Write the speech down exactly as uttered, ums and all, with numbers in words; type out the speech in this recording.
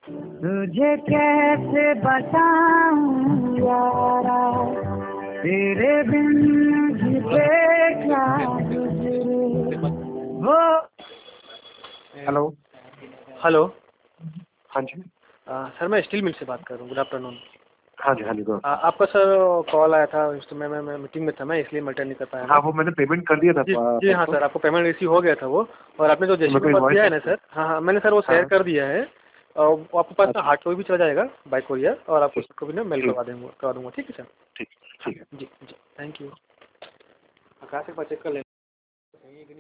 तुझे कैसे बताऊं यारा, तेरे बिन मुझे क्या गुजरे वो। हेलो। हेलो। हाँ जी। आ, सर मैं स्टील मिल से बात कर रहा हूँ। Good afternoon. हाँ जी हाँ जी go. आपका सर कॉल आया था उस समय मैं, मैं मीटिंग में था, मैं इसलिए मैं अटेंड नहीं कर पाया हाँ ना। वो मैंने पेमेंट कर दिया था जी जी हाँ परसों। सर, आपको पेमेंट रिसीव हो गया था वो, और आपने जो तो मेरे को जेसीबी वर्क इनवॉइस। किया है ना सर, हाँ हाँ मैंने सर वो शेयर हाँ। कर दिया है। और वो आपके पास ना अच्छा। हार्ड कॉपी भी चला जाएगा बाय कोरियर, और आपको ठीक। सबको भी ना मेल ठीक। करवा दूंगा करवा दूंगा ठीक है सर। ठीक। हाँ ठीक है। जी जी थैंक यू। आकाश एक बार चेक कर लें।